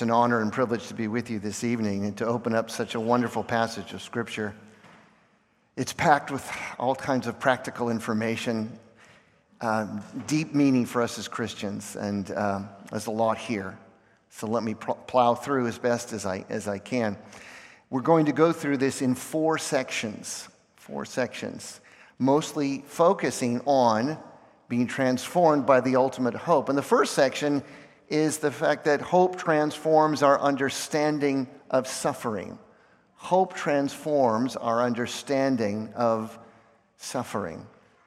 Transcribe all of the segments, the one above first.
It's an honor and privilege to be with you this evening and to open up such a wonderful passage of Scripture. It's packed with all kinds of practical information, deep meaning for us as Christians, and there's a lot here. So let me plow through as best as I can. We're going to go through this in four sections, mostly focusing on being transformed by the ultimate hope. And the first section is the fact that hope transforms our understanding of suffering. Hope transforms our understanding of suffering.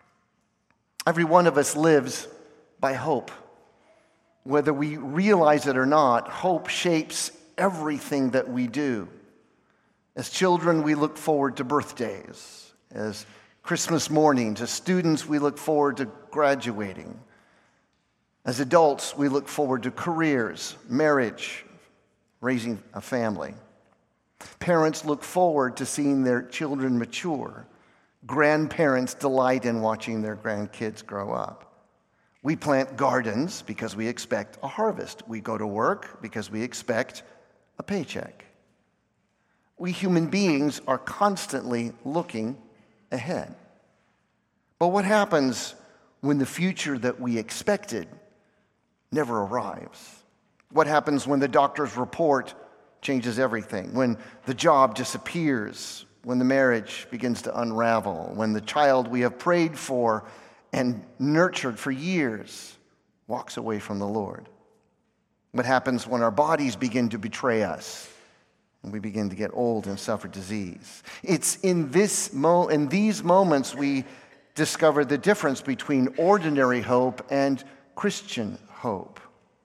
Every one of us lives by hope. Whether we realize it or not, hope shapes everything that we do. As children, we look forward to birthdays. As Christmas mornings, as students, we look forward to graduating. As adults, we look forward to careers, marriage, raising a family. Parents look forward to seeing their children mature. Grandparents delight in watching their grandkids grow up. We plant gardens because we expect a harvest. We go to work because we expect a paycheck. We human beings are constantly looking ahead. But what happens when the future that we expected never arrives? What happens when the doctor's report changes everything? When the job disappears? When the marriage begins to unravel? When the child we have prayed for and nurtured for years walks away from the Lord? What happens when our bodies begin to betray us and we begin to get old and suffer disease? It's in these moments we discover the difference between ordinary hope and Christian hope.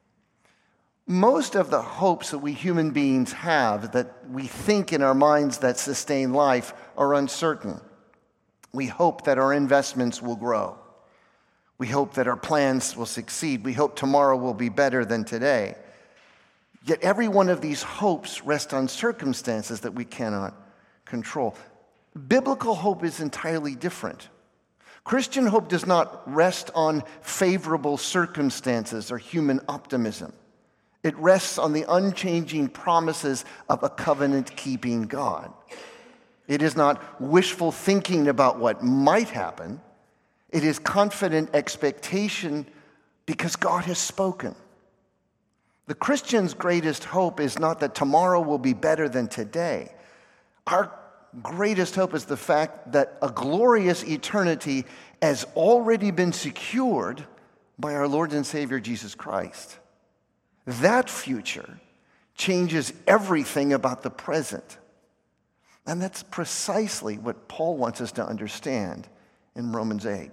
Most of the hopes that we human beings have, that we think in our minds that sustain life, are uncertain. We hope that our investments will grow. We hope that our plans will succeed. We hope tomorrow will be better than today. Yet every one of these hopes rests on circumstances that we cannot control. Biblical hope is entirely different. Christian hope does not rest on favorable circumstances or human optimism. It rests on the unchanging promises of a covenant-keeping God. It is not wishful thinking about what might happen. It is confident expectation because God has spoken. The Christian's greatest hope is not that tomorrow will be better than today. Our greatest hope is the fact that a glorious eternity has already been secured by our Lord and Savior Jesus Christ. That future changes everything about the present. And that's precisely what Paul wants us to understand in Romans 8.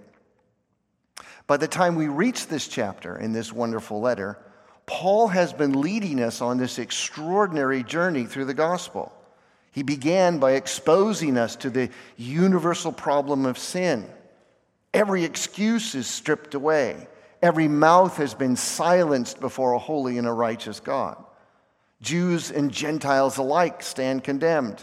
By the time we reach this chapter in this wonderful letter, Paul has been leading us on this extraordinary journey through the gospel. He began by exposing us to the universal problem of sin. Every excuse is stripped away. Every mouth has been silenced before a holy and a righteous God. Jews and Gentiles alike stand condemned.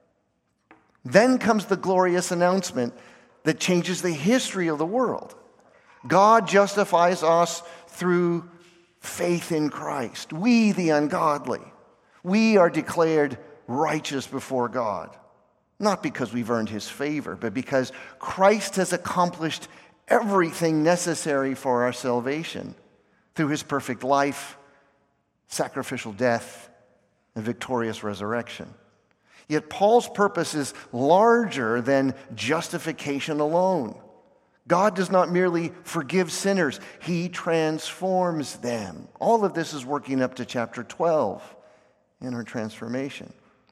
Then comes the glorious announcement that changes the history of the world. God justifies us through faith in Christ. We, the ungodly, we are declared righteous before God, not because we've earned his favor, but because Christ has accomplished everything necessary for our salvation through his perfect life, sacrificial death, and victorious resurrection. Yet Paul's purpose is larger than justification alone. God does not merely forgive sinners, he transforms them. All of this is working up to chapter 12 in our transformation.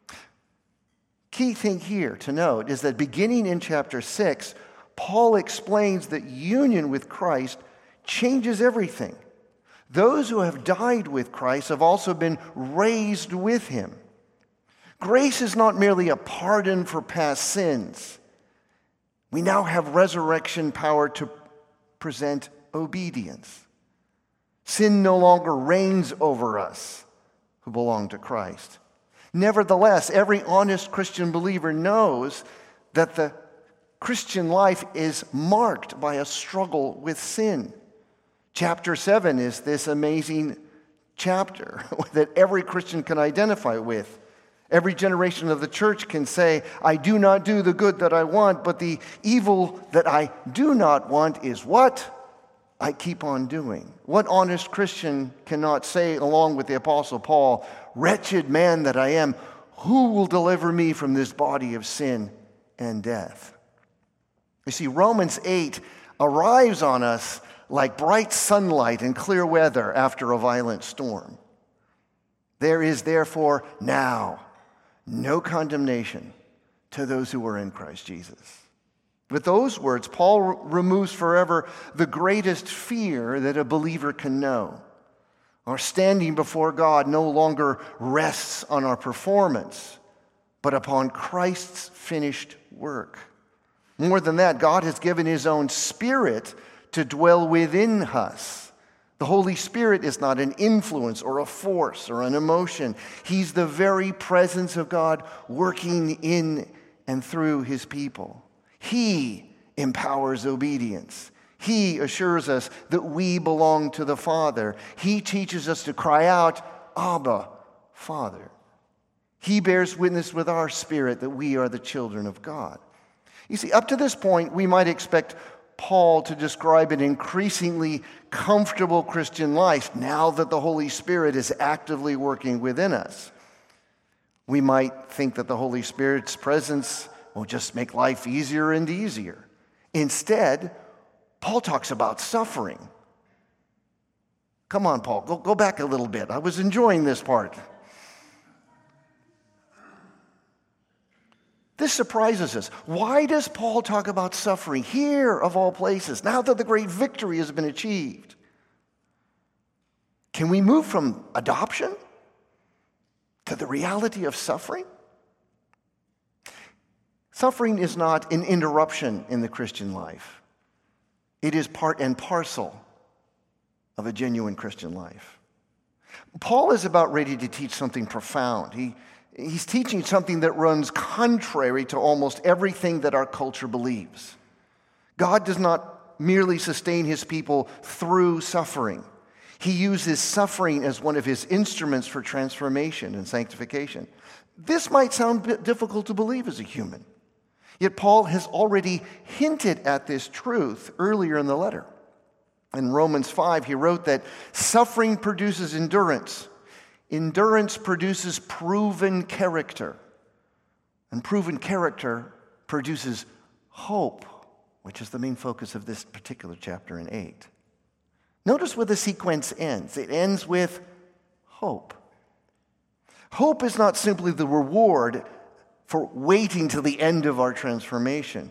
Key thing here to note is that beginning in chapter 6, Paul explains that union with Christ changes everything. Those who have died with Christ have also been raised with him. Grace is not merely a pardon for past sins. We now have resurrection power to present obedience. Sin no longer reigns over us who belong to Christ. Nevertheless, every honest Christian believer knows that the Christian life is marked by a struggle with sin. Chapter 7 is this amazing chapter that every Christian can identify with. Every generation of the church can say, I do not do the good that I want, but the evil that I do not want is what? I keep on doing. What honest Christian cannot say, along with the Apostle Paul, wretched man that I am, who will deliver me from this body of sin and death? You see, Romans 8 arrives on us like bright sunlight and clear weather after a violent storm. There is therefore now no condemnation to those who are in Christ Jesus. With those words, Paul removes forever the greatest fear that a believer can know. Our standing before God no longer rests on our performance, but upon Christ's finished work. More than that, God has given his own Spirit to dwell within us. The Holy Spirit is not an influence or a force or an emotion. He's the very presence of God working in and through his people. He empowers obedience. He assures us that we belong to the Father. He teaches us to cry out, Abba, Father. He bears witness with our spirit that we are the children of God. You see, up to this point, we might expect Paul to describe an increasingly comfortable Christian life now that the Holy Spirit is actively working within us. We might think that the Holy Spirit's presence will just make life easier and easier. Instead, Paul talks about suffering. Come on, Paul, go back a little bit. I was enjoying this part. This surprises us. Why does Paul talk about suffering here, of all places, now that the great victory has been achieved? Can we move from adoption to the reality of suffering? Suffering is not an interruption in the Christian life. It is part and parcel of a genuine Christian life. Paul is about ready to teach something profound. He's teaching something that runs contrary to almost everything that our culture believes. God does not merely sustain his people through suffering. He uses suffering as one of his instruments for transformation and sanctification. This might sound a bit difficult to believe as a human. Yet Paul has already hinted at this truth earlier in the letter. In Romans 5, he wrote that suffering produces endurance. Endurance produces proven character. And proven character produces hope, which is the main focus of this particular chapter in 8. Notice where the sequence ends. It ends with hope. Hope is not simply the reward for waiting till the end of our transformation.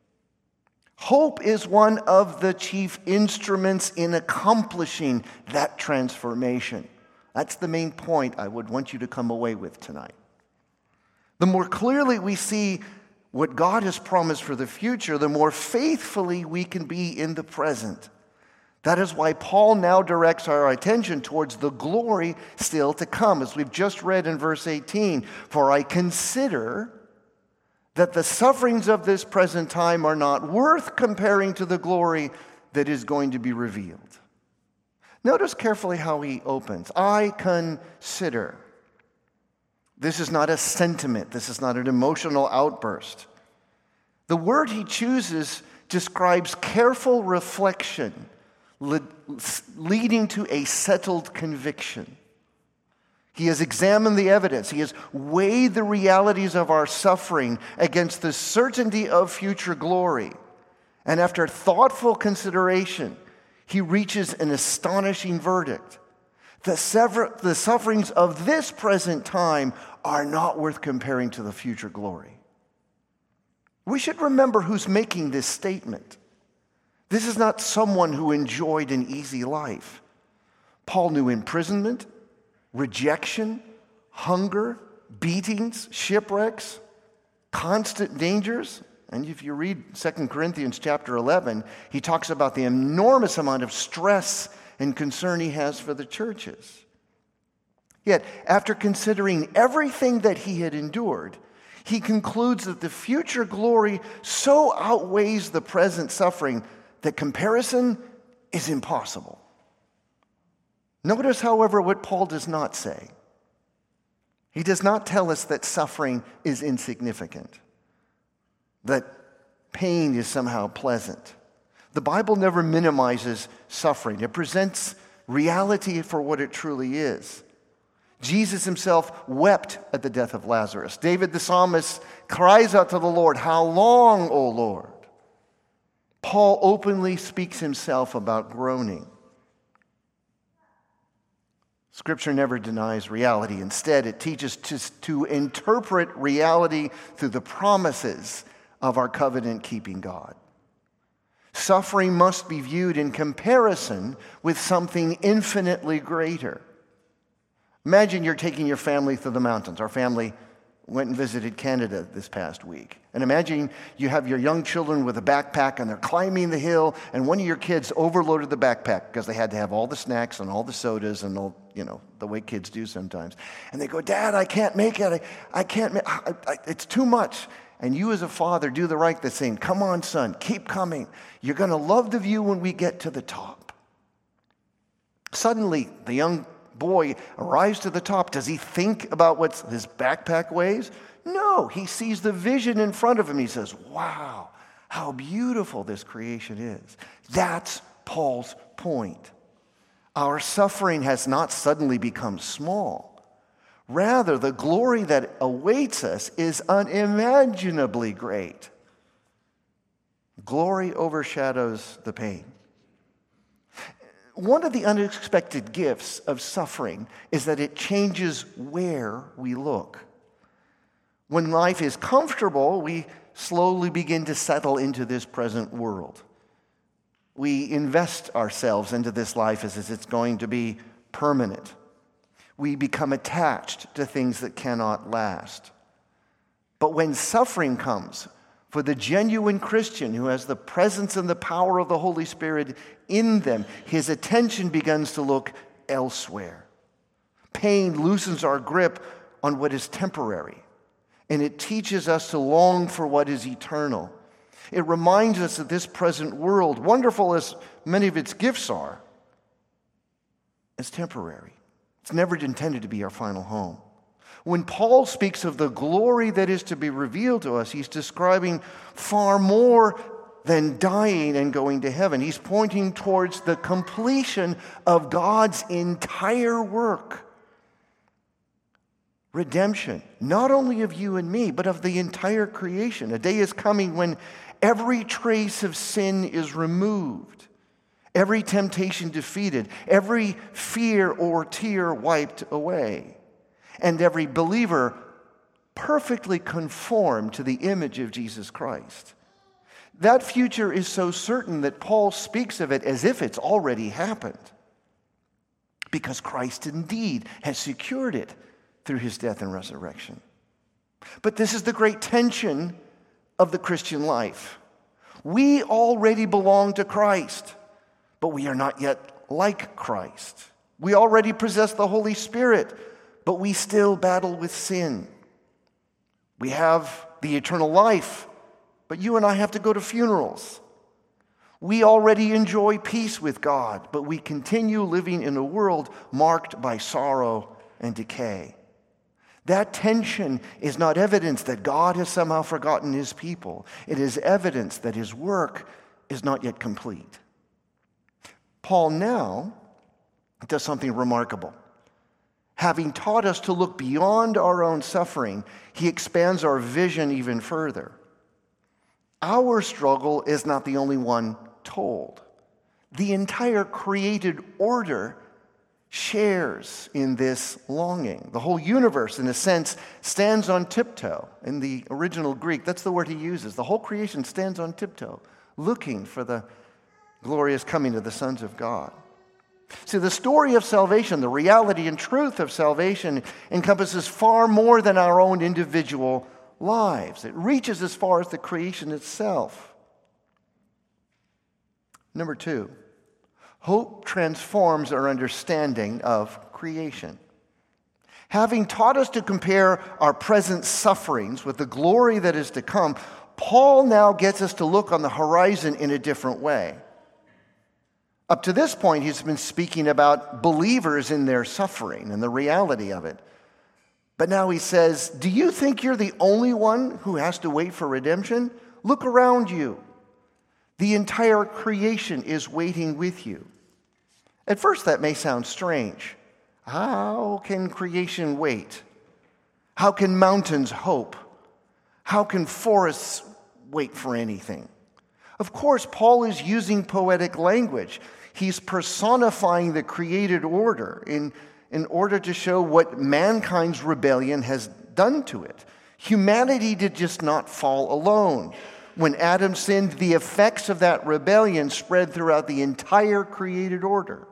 Hope is one of the chief instruments in accomplishing that transformation. That's the main point I would want you to come away with tonight. The more clearly we see what God has promised for the future, the more faithfully we can be in the present. That is why Paul now directs our attention towards the glory still to come, as we've just read in verse 18. For I consider that the sufferings of this present time are not worth comparing to the glory that is going to be revealed. Notice carefully how he opens. I consider. This is not a sentiment. This is not an emotional outburst. The word he chooses describes careful reflection, leading to a settled conviction. He has examined the evidence. He has weighed the realities of our suffering against the certainty of future glory. And after thoughtful consideration, he reaches an astonishing verdict. The sufferings of this present time are not worth comparing to the future glory. We should remember who's making this statement. This is not someone who enjoyed an easy life. Paul knew imprisonment, rejection, hunger, beatings, shipwrecks, constant dangers. And if you read 2 Corinthians chapter 11, he talks about the enormous amount of stress and concern he has for the churches. Yet, after considering everything that he had endured, he concludes that the future glory so outweighs the present suffering that comparison is impossible. Notice, however, what Paul does not say. He does not tell us that suffering is insignificant, that pain is somehow pleasant. The Bible never minimizes suffering. It presents reality for what it truly is. Jesus himself wept at the death of Lazarus. David the psalmist cries out to the Lord, "How long, O Lord?" Paul openly speaks himself about groaning. Scripture never denies reality. Instead, it teaches to interpret reality through the promises of our covenant-keeping God. Suffering must be viewed in comparison with something infinitely greater. Imagine you're taking your family through the mountains. Our family went and visited Canada this past week. And imagine you have your young children with a backpack and they're climbing the hill, and one of your kids overloaded the backpack because they had to have all the snacks and all the sodas and all, the way kids do sometimes. And they go, "Dad, I can't make it. I can't make it's too much." And you as a father do the right thing, saying, "Come on, son, keep coming. You're going to love the view when we get to the top." Suddenly, the young boy arrives to the top. Does he think about what his backpack weighs? No, he sees the vision in front of him. He says, "Wow, how beautiful this creation is." That's Paul's point. Our suffering has not suddenly become small. Rather, the glory that awaits us is unimaginably great. Glory overshadows the pain. One of the unexpected gifts of suffering is that it changes where we look. When life is comfortable, we slowly begin to settle into this present world. We invest ourselves into this life as if it's going to be permanent. We become attached to things that cannot last. But when suffering comes, for the genuine Christian who has the presence and the power of the Holy Spirit in them, his attention begins to look elsewhere. Pain loosens our grip on what is temporary, and it teaches us to long for what is eternal. It reminds us that this present world, wonderful as many of its gifts are, is temporary. It's never intended to be our final home. When Paul speaks of the glory that is to be revealed to us, he's describing far more than dying and going to heaven. He's pointing towards the completion of God's entire work. Redemption, not only of you and me, but of the entire creation. A day is coming when every trace of sin is removed, every temptation defeated, every fear or tear wiped away, and every believer perfectly conformed to the image of Jesus Christ. That future is so certain that Paul speaks of it as if it's already happened, because Christ indeed has secured it through his death and resurrection. But this is the great tension of the Christian life. We already belong to Christ, but we are not yet like Christ. We already possess the Holy Spirit, but we still battle with sin. We have the eternal life, but you and I have to go to funerals. We already enjoy peace with God, but we continue living in a world marked by sorrow and decay. That tension is not evidence that God has somehow forgotten his people. It is evidence that his work is not yet complete. Paul now does something remarkable. Having taught us to look beyond our own suffering, he expands our vision even further. Our struggle is not the only one told. The entire created order shares in this longing. The whole universe, in a sense, stands on tiptoe. In the original Greek, that's the word he uses. The whole creation stands on tiptoe, looking for the glorious coming of the sons of God. See, the story of salvation, the reality and truth of salvation, encompasses far more than our own individual lives. It reaches as far as the creation itself. Number 2, hope transforms our understanding of creation. Having taught us to compare our present sufferings with the glory that is to come, Paul now gets us to look on the horizon in a different way. Up to this point, he's been speaking about believers in their suffering and the reality of it. But now he says, do you think you're the only one who has to wait for redemption? Look around you. The entire creation is waiting with you. At first, that may sound strange. How can creation wait? How can mountains hope? How can forests wait for anything? Of course, Paul is using poetic language. He's personifying the created order in order to show what mankind's rebellion has done to it. Humanity did just not fall alone. When Adam sinned, the effects of that rebellion spread throughout the entire created order.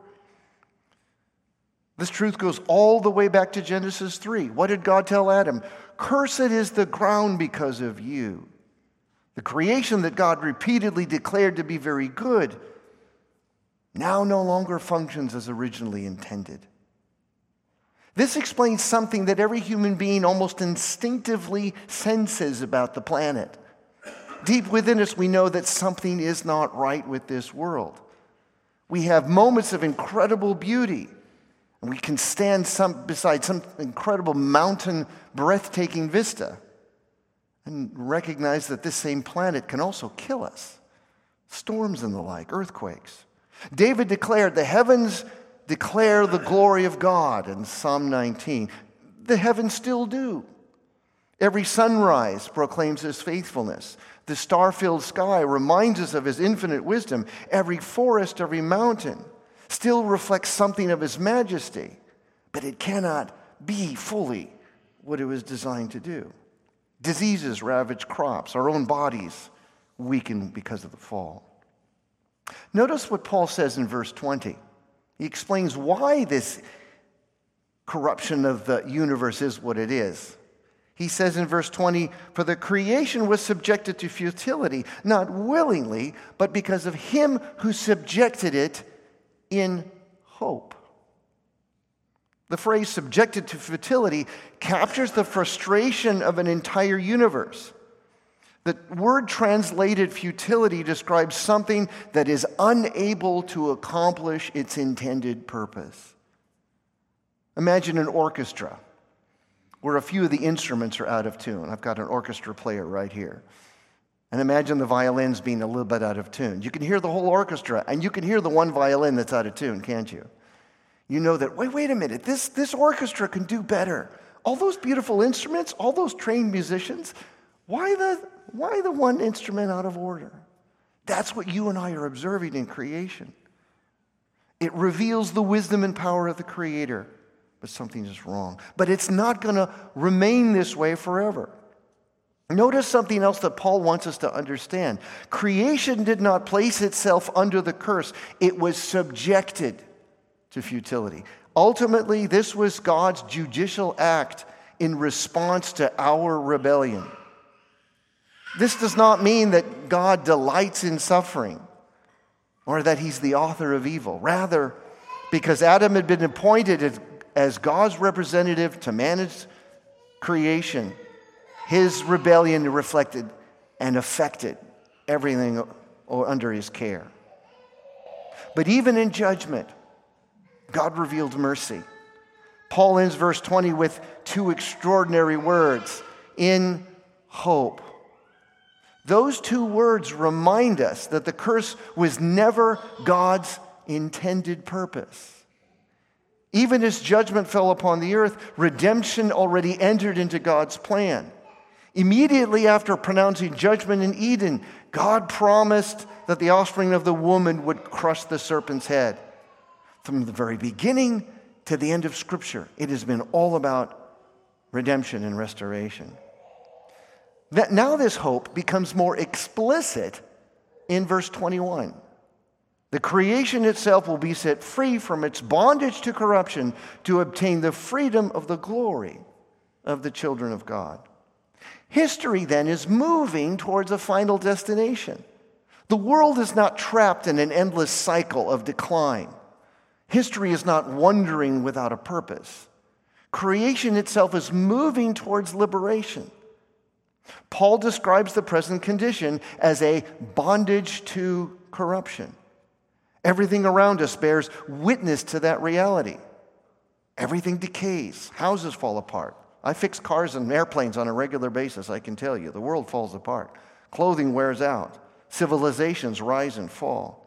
This truth goes all the way back to Genesis 3. What did God tell Adam? Cursed is the ground because of you. The creation that God repeatedly declared to be very good now no longer functions as originally intended. This explains something that every human being almost instinctively senses about the planet. Deep within us, we know that something is not right with this world. We have moments of incredible beauty, and we can stand beside some incredible mountain, breathtaking vista, and recognize that this same planet can also kill us. Storms and the like, earthquakes. David declared, the heavens declare the glory of God in Psalm 19. The heavens still do. Every sunrise proclaims his faithfulness. The star-filled sky reminds us of his infinite wisdom. Every forest, every mountain still reflects something of his majesty, but it cannot be fully what it was designed to do. Diseases ravage crops. Our own bodies weaken because of the fall. Notice what Paul says in verse 20. He explains why this corruption of the universe is what it is. He says in verse 20, for the creation was subjected to futility, not willingly, but because of him who subjected it in hope. The phrase subjected to futility captures the frustration of an entire universe. The word translated futility describes something that is unable to accomplish its intended purpose. Imagine an orchestra where a few of the instruments are out of tune. I've got an orchestra player right here. And imagine the violins being a little bit out of tune. You can hear the whole orchestra, and you can hear the one violin that's out of tune, can't you? You know that, wait a minute, this orchestra can do better. All those beautiful instruments, all those trained musicians, why the one instrument out of order? That's what you and I are observing in creation. It reveals the wisdom and power of the Creator, but something is wrong. But it's not going to remain this way forever. Notice something else that Paul wants us to understand. Creation did not place itself under the curse. It was subjected to futility. Ultimately, this was God's judicial act in response to our rebellion. This does not mean that God delights in suffering or that he's the author of evil. Rather, because Adam had been appointed as God's representative to manage creation, his rebellion reflected and affected everything under his care. But even in judgment, God revealed mercy. Paul ends verse 20 with two extraordinary words, in hope. Those two words remind us that the curse was never God's intended purpose. Even as judgment fell upon the earth, redemption already entered into God's plan. Immediately after pronouncing judgment in Eden, God promised that the offspring of the woman would crush the serpent's head. From the very beginning to the end of Scripture, it has been all about redemption and restoration. Now this hope becomes more explicit in verse 21. The creation itself will be set free from its bondage to corruption to obtain the freedom of the glory of the children of God. History then is moving towards a final destination. The world is not trapped in an endless cycle of decline. History is not wandering without a purpose. Creation itself is moving towards liberation. Paul describes the present condition as a bondage to corruption. Everything around us bears witness to that reality. Everything decays. Houses fall apart. I fix cars and airplanes on a regular basis, I can tell you. The world falls apart. Clothing wears out. Civilizations rise and fall.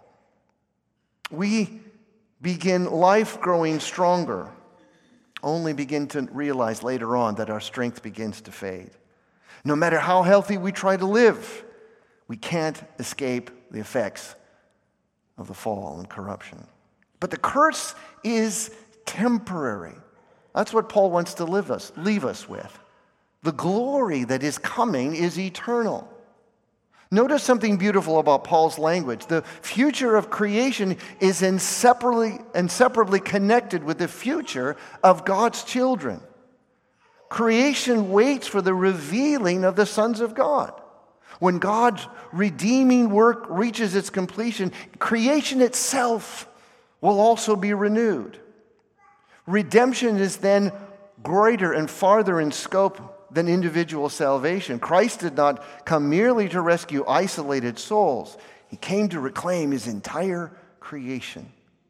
We begin life growing stronger, only begin to realize later on that our strength begins to fade. No matter how healthy we try to live, we can't escape the effects of the fall and corruption. But the curse is temporary. That's what Paul wants to leave us with. The glory that is coming is eternal. Notice something beautiful about Paul's language. The future of creation is inseparably connected with the future of God's children. Creation waits for the revealing of the sons of God. When God's redeeming work reaches its completion, creation itself will also be renewed. Redemption is then greater and farther in scope than individual salvation. Christ did not come merely to rescue isolated souls. He came to reclaim his entire creation.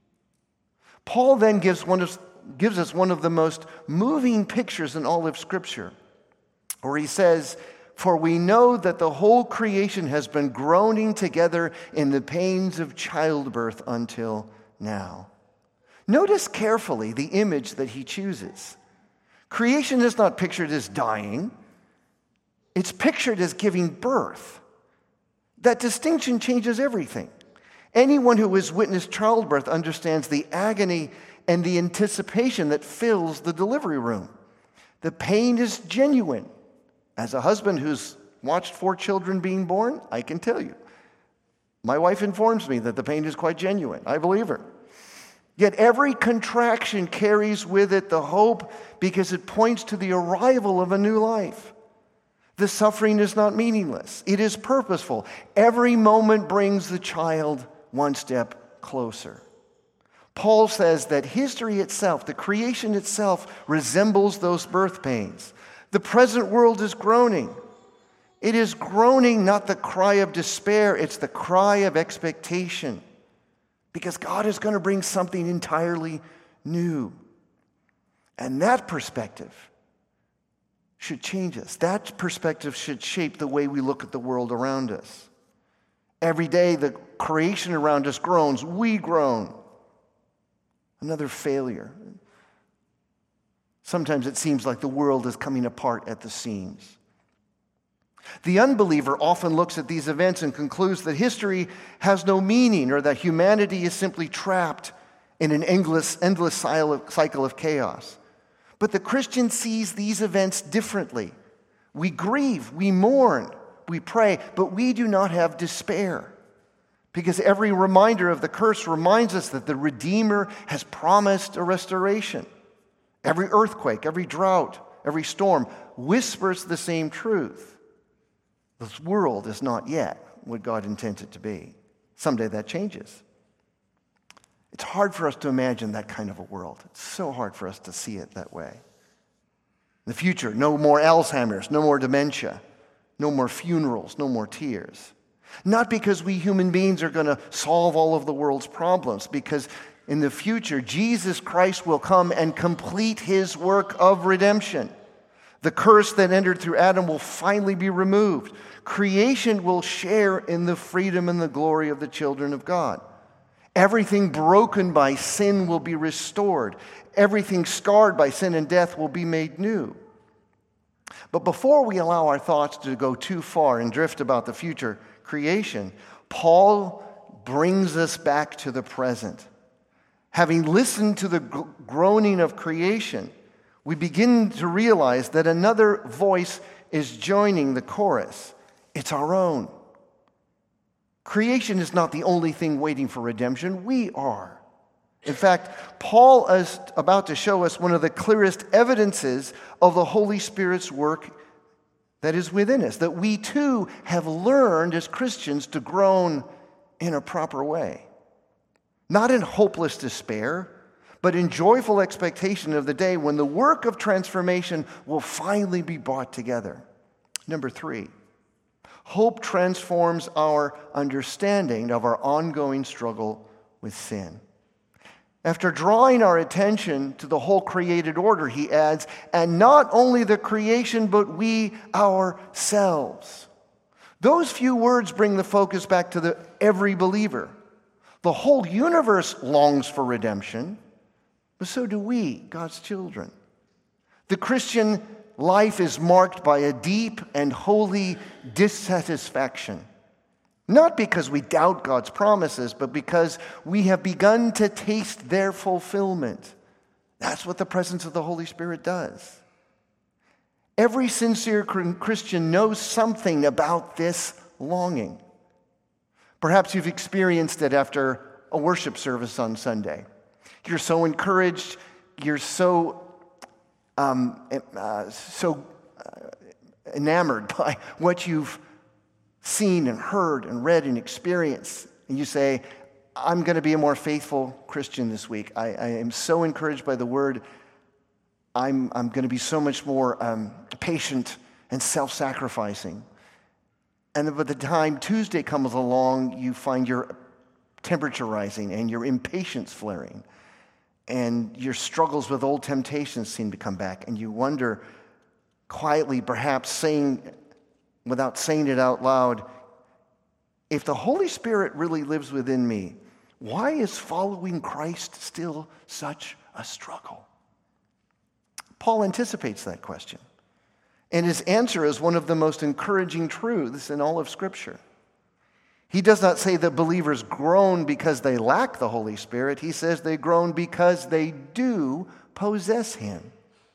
Paul then gives us one of the most moving pictures in all of Scripture, where he says, "For we know that the whole creation has been groaning together in the pains of childbirth until now." Notice carefully the image that he chooses. Creation is not pictured as dying. It's pictured as giving birth. That distinction changes everything. Anyone who has witnessed childbirth understands the agony and the anticipation that fills the delivery room. The pain is genuine. As a husband who's watched 4 children being born, I can tell you. My wife informs me that the pain is quite genuine. I believe her. Yet every contraction carries with it the hope because it points to the arrival of a new life. The suffering is not meaningless. It is purposeful. Every moment brings the child one step closer. Paul says that history itself, the creation itself, resembles those birth pains. The present world is groaning. It is groaning, not the cry of despair, it's the cry of expectation. Because God is going to bring something entirely new. And that perspective should change us. That perspective should shape the way we look at the world around us. Every day the creation around us groans, we groan. Another failure. Sometimes it seems like the world is coming apart at the seams. The unbeliever often looks at these events and concludes that history has no meaning or that humanity is simply trapped in an endless cycle of chaos. But the Christian sees these events differently. We grieve, we mourn, we pray, but we do not have despair. Because every reminder of the curse reminds us that the Redeemer has promised a restoration. Every earthquake, every drought, every storm whispers the same truth. This world is not yet what God intends it to be. Someday that changes. It's hard for us to imagine that kind of a world. It's so hard for us to see it that way. In the future, no more Alzheimer's, no more dementia, no more funerals, no more tears. Not because we human beings are going to solve all of the world's problems, because in the future, Jesus Christ will come and complete his work of redemption. The curse that entered through Adam will finally be removed. Creation will share in the freedom and the glory of the children of God. Everything broken by sin will be restored. Everything scarred by sin and death will be made new. But before we allow our thoughts to go too far and drift about the future creation, Paul brings us back to the present. Having listened to the groaning of creation, we begin to realize that another voice is joining the chorus. It's our own. Creation is not the only thing waiting for redemption. We are. In fact, Paul is about to show us one of the clearest evidences of the Holy Spirit's work that is within us, that we too have learned as Christians to groan in a proper way. Not in hopeless despair, but in joyful expectation of the day when the work of transformation will finally be brought together. Number 3, hope transforms our understanding of our ongoing struggle with sin. After drawing our attention to the whole created order, he adds, and not only the creation, but we ourselves. Those few words bring the focus back to every believer. The whole universe longs for redemption, but so do we, God's children. The Christian life is marked by a deep and holy dissatisfaction. Not because we doubt God's promises, but because we have begun to taste their fulfillment. That's what the presence of the Holy Spirit does. Every sincere Christian knows something about this longing. Perhaps you've experienced it after a worship service on Sunday. You're so encouraged, you're so enamored by what you've seen and heard and read and experienced. And you say, I'm going to be a more faithful Christian this week. I am so encouraged by the word. I'm going to be so much more patient and self-sacrificing. And by the time Tuesday comes along, you find your temperature rising and your impatience flaring. And your struggles with old temptations seem to come back. And you wonder, quietly, perhaps without saying it out loud, if the Holy Spirit really lives within me, why is following Christ still such a struggle? Paul anticipates that question. And his answer is one of the most encouraging truths in all of Scripture. He does not say that believers groan because they lack the Holy Spirit. He says they groan because they do possess him.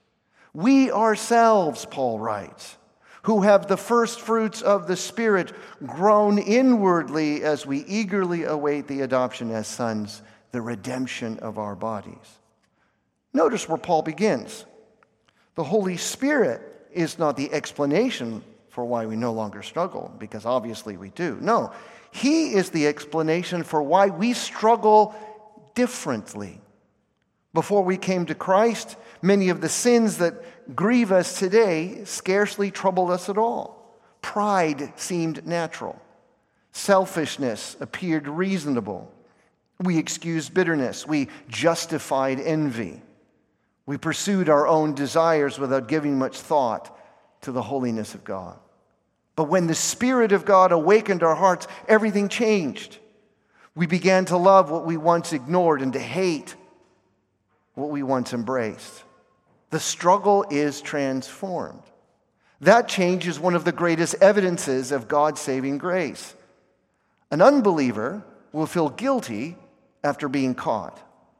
We ourselves, Paul writes, who have the first fruits of the Spirit, groan inwardly as we eagerly await the adoption as sons, the redemption of our bodies. Notice where Paul begins. The Holy Spirit is not the explanation for why we no longer struggle, because obviously we do. No, he is the explanation for why we struggle differently. Before we came to Christ, many of the sins that grieve us today scarcely troubled us at all. Pride seemed natural. Selfishness appeared reasonable. We excused bitterness. We justified envy. We pursued our own desires without giving much thought to the holiness of God. But when the Spirit of God awakened our hearts, everything changed. We began to love what we once ignored and to hate what we once embraced. The struggle is transformed. That change is one of the greatest evidences of God's saving grace. An unbeliever will feel guilty after being caught.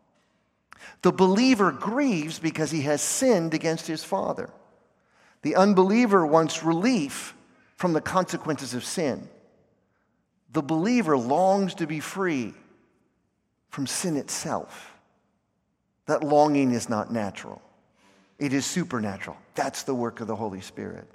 The believer grieves because he has sinned against his Father. The unbeliever wants relief from the consequences of sin. The believer longs to be free from sin itself. That longing is not natural. It is supernatural. That's the work of the Holy Spirit.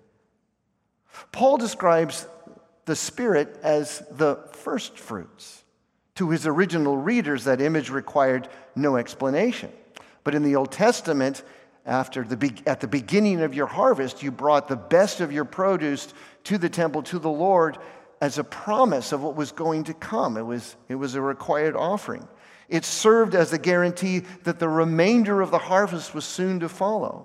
Paul describes the Spirit as the first fruits. To his original readers, that image required no explanation. But in the Old Testament, at the beginning of your harvest, you brought the best of your produce to the temple, to the Lord, as a promise of what was going to come. It was a required offering. It served as a guarantee that the remainder of the harvest was soon to follow.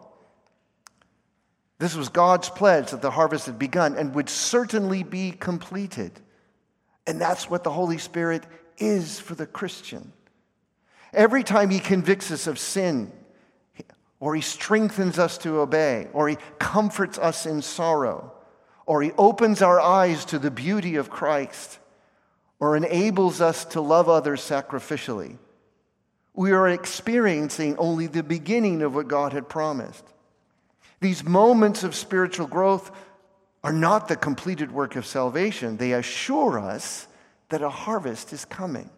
This was God's pledge that the harvest had begun and would certainly be completed. And that's what the Holy Spirit is for the Christian. Every time he convicts us of sin, or he strengthens us to obey, or he comforts us in sorrow, or he opens our eyes to the beauty of Christ, or enables us to love others sacrificially, we are experiencing only the beginning of what God had promised. These moments of spiritual growth are not the completed work of salvation. They assure us that a harvest is coming.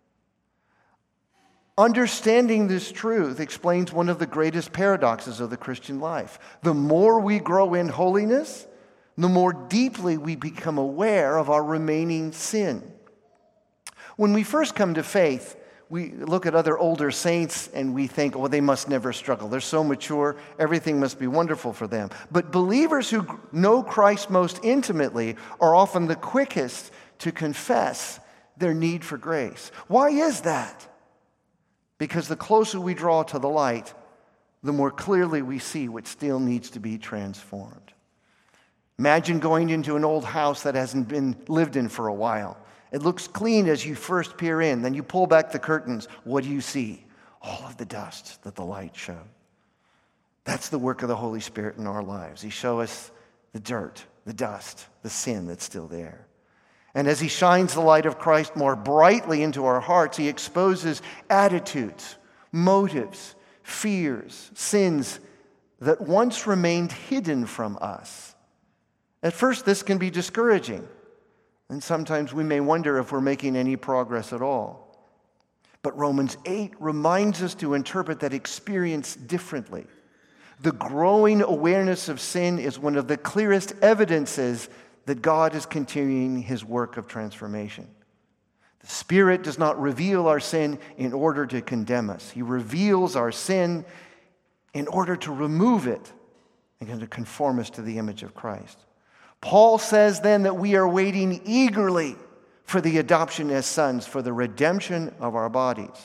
Understanding this truth explains one of the greatest paradoxes of the Christian life. The more we grow in holiness, the more deeply we become aware of our remaining sin. When we first come to faith, we look at other older saints and we think, oh, they must never struggle. They're so mature, everything must be wonderful for them. But believers who know Christ most intimately are often the quickest to confess their need for grace. Why is that? Because the closer we draw to the light, the more clearly we see what still needs to be transformed. Imagine going into an old house that hasn't been lived in for a while. It looks clean as you first peer in. Then you pull back the curtains. What do you see? All of the dust that the light showed. That's the work of the Holy Spirit in our lives. He shows us the dirt, the dust, the sin that's still there. And as he shines the light of Christ more brightly into our hearts, he exposes attitudes, motives, fears, sins that once remained hidden from us. At first, this can be discouraging, and sometimes we may wonder if we're making any progress at all. But Romans 8 reminds us to interpret that experience differently. The growing awareness of sin is one of the clearest evidences that God is continuing his work of transformation. The Spirit does not reveal our sin in order to condemn us. He reveals our sin in order to remove it and to conform us to the image of Christ. Paul says then that we are waiting eagerly for the adoption as sons, for the redemption of our bodies.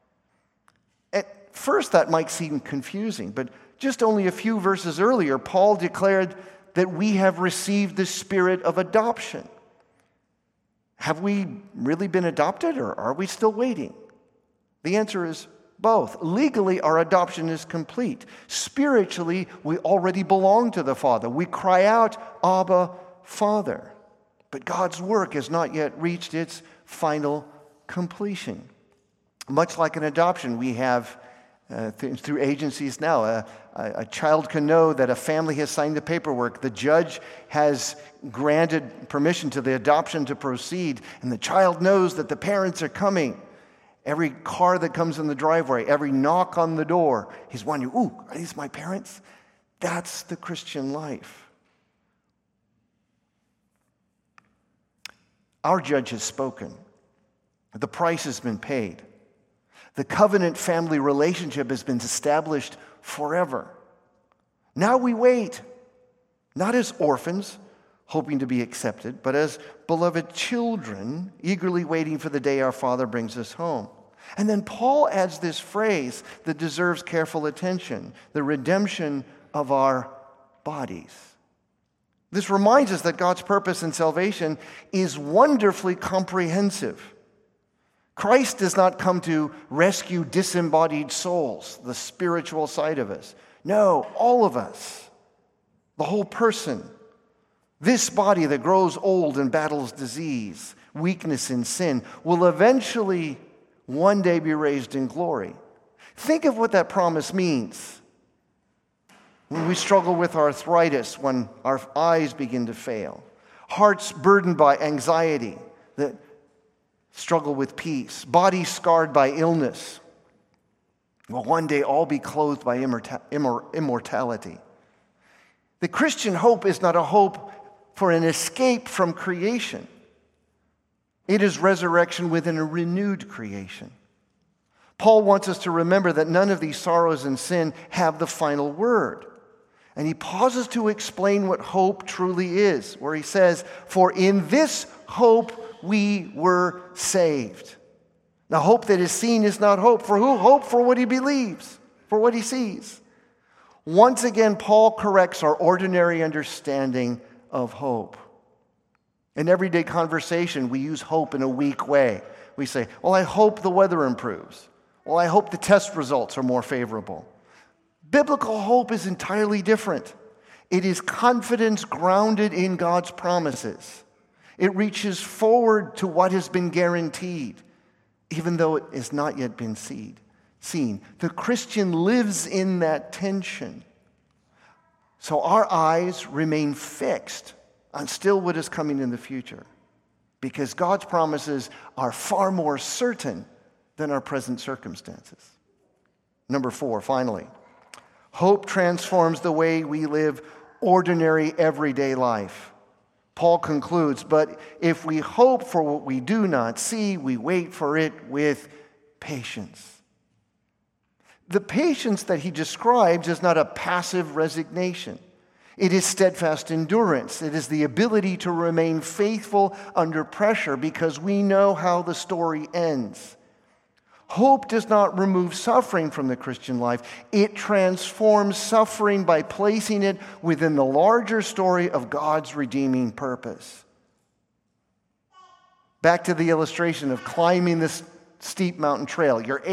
At first, that might seem confusing, but just only a few verses earlier, Paul declared that we have received the spirit of adoption. Have we really been adopted, or are we still waiting? The answer is both. Legally, our adoption is complete. Spiritually, we already belong to the Father. We cry out, Abba, Father. But God's work has not yet reached its final completion. Much like an adoption, we have through agencies now, a child can know that a family has signed the paperwork. The judge has granted permission to the adoption to proceed, and the child knows that the parents are coming. Every car that comes in the driveway, every knock on the door, he's wondering, ooh, are these my parents? That's the Christian life. Our judge has spoken. The price has been paid. The covenant family relationship has been established forever. Now we wait, not as orphans, hoping to be accepted, but as beloved children, eagerly waiting for the day our Father brings us home. And then Paul adds this phrase that deserves careful attention: the redemption of our bodies. This reminds us that God's purpose in salvation is wonderfully comprehensive. Christ does not come to rescue disembodied souls, the spiritual side of us. No, all of us, the whole person. This body that grows old and battles disease, weakness, and sin will eventually one day be raised in glory. Think of what that promise means. When we struggle with arthritis, when our eyes begin to fail, hearts burdened by anxiety that struggle with peace, bodies scarred by illness, will one day all be clothed by immortality. The Christian hope is not a hope for an escape from creation. It is resurrection within a renewed creation. Paul wants us to remember that none of these sorrows and sin have the final word. And he pauses to explain what hope truly is, where he says, "For in this hope we were saved." Now, hope that is seen is not hope. For who? Hope for what he believes, for what he sees. Once again, Paul corrects our ordinary understanding of hope. In everyday conversation, we use hope in a weak way. We say, well, I hope the weather improves. Well, I hope the test results are more favorable. Biblical hope is entirely different. It is confidence grounded in God's promises. It reaches forward to what has been guaranteed, even though it has not yet been seen. The Christian lives in that tension. So our eyes remain fixed on still what is coming in the future, because God's promises are far more certain than our present circumstances. Number 4, finally, hope transforms the way we live ordinary, everyday life. Paul concludes, but if we hope for what we do not see, we wait for it with patience. The patience that he describes is not a passive resignation. It is steadfast endurance. It is the ability to remain faithful under pressure because we know how the story ends. Hope does not remove suffering from the Christian life. It transforms suffering by placing it within the larger story of God's redeeming purpose. Back to the illustration of climbing this steep mountain trail. Your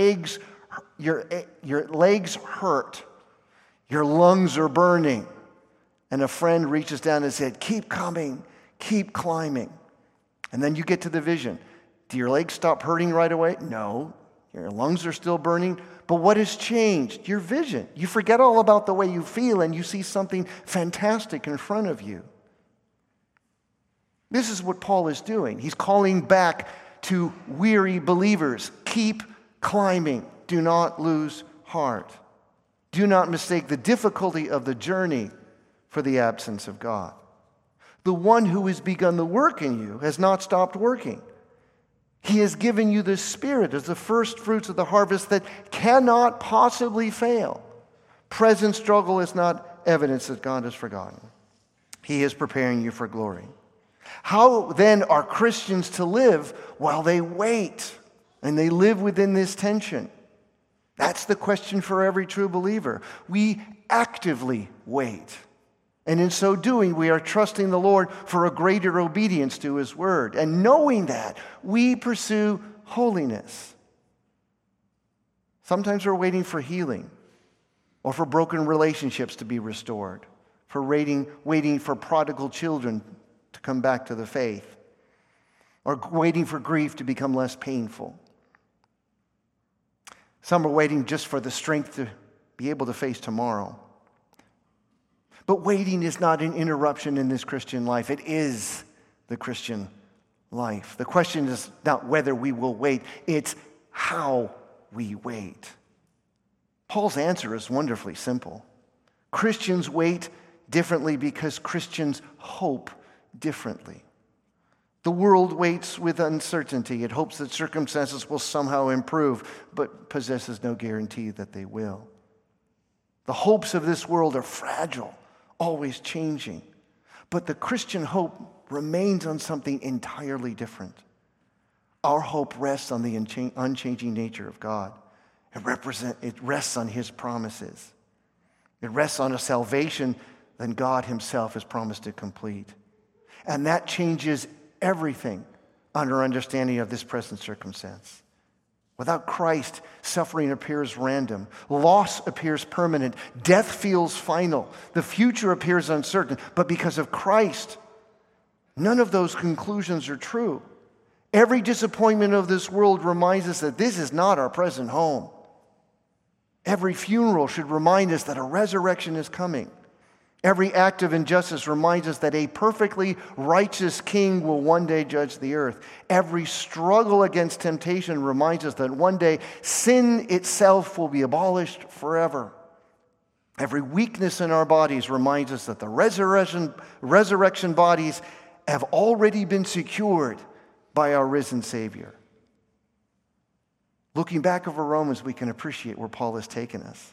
legs hurt. Your lungs are burning. And a friend reaches down and said, "Keep coming, keep climbing." And then you get to the vision. Do your legs stop hurting right away? No. Your lungs are still burning. But what has changed? Your vision. You forget all about the way you feel and you see something fantastic in front of you. This is what Paul is doing. He's calling back to weary believers. Keep climbing. Do not lose heart. Do not mistake the difficulty of the journey for the absence of God. The one who has begun the work in you has not stopped working. He has given you the Spirit as the first fruits of the harvest that cannot possibly fail. Present struggle is not evidence that God has forgotten. He is preparing you for glory. How then are Christians to live while they wait and they live within this tension? That's the question for every true believer. We actively wait. And in so doing, we are trusting the Lord for a greater obedience to His word. And knowing that, we pursue holiness. Sometimes we're waiting for healing or for broken relationships to be restored, for waiting for prodigal children to come back to the faith, or waiting for grief to become less painful. Some are waiting just for the strength to be able to face tomorrow. But waiting is not an interruption in this Christian life. It is the Christian life. The question is not whether we will wait, it's how we wait. Paul's answer is wonderfully simple. Christians wait differently because Christians hope differently. The world waits with uncertainty. It hopes that circumstances will somehow improve, but possesses no guarantee that they will. The hopes of this world are fragile, always changing. But the Christian hope remains on something entirely different. Our hope rests on the unchanging nature of God. It rests on His promises. It rests on a salvation that God Himself has promised to complete. And that changes everything on our understanding of this present circumstance. Without Christ, suffering appears random. Loss appears permanent. Death feels final. The future appears uncertain. But because of Christ, none of those conclusions are true. Every disappointment of this world reminds us that this is not our present home. Every funeral should remind us that a resurrection is coming. Every act of injustice reminds us that a perfectly righteous king will one day judge the earth. Every struggle against temptation reminds us that one day sin itself will be abolished forever. Every weakness in our bodies reminds us that the resurrection bodies have already been secured by our risen Savior. Looking back over Romans, we can appreciate where Paul has taken us.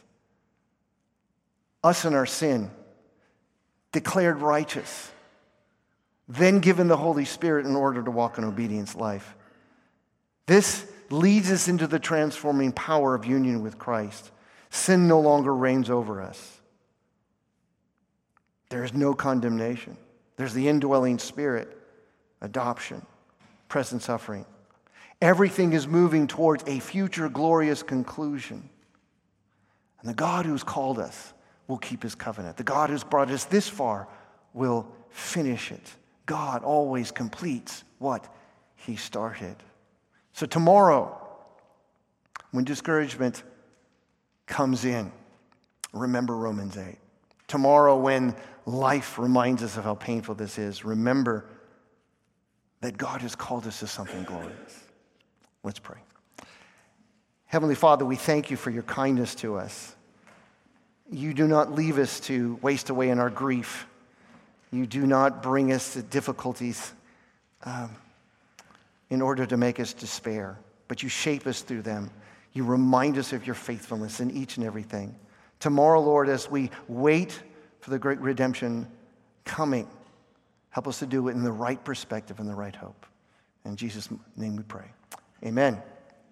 Us in our sin, declared righteous, then given the Holy Spirit in order to walk an obedience life. This leads us into the transforming power of union with Christ. Sin no longer reigns over us. There is no condemnation. There's the indwelling Spirit, adoption, present suffering. Everything is moving towards a future glorious conclusion. And the God who's called us will keep His covenant. The God who's brought us this far will finish it. God always completes what He started. So tomorrow, when discouragement comes in, remember Romans 8. Tomorrow, when life reminds us of how painful this is, remember that God has called us to something glorious. Let's pray. Heavenly Father, we thank You for Your kindness to us. You do not leave us to waste away in our grief. You do not bring us to difficulties in order to make us despair, but You shape us through them. You remind us of Your faithfulness in each and everything. Tomorrow, Lord, as we wait for the great redemption coming. Help us to do it in the right perspective and the right hope. In Jesus' name we pray. Amen.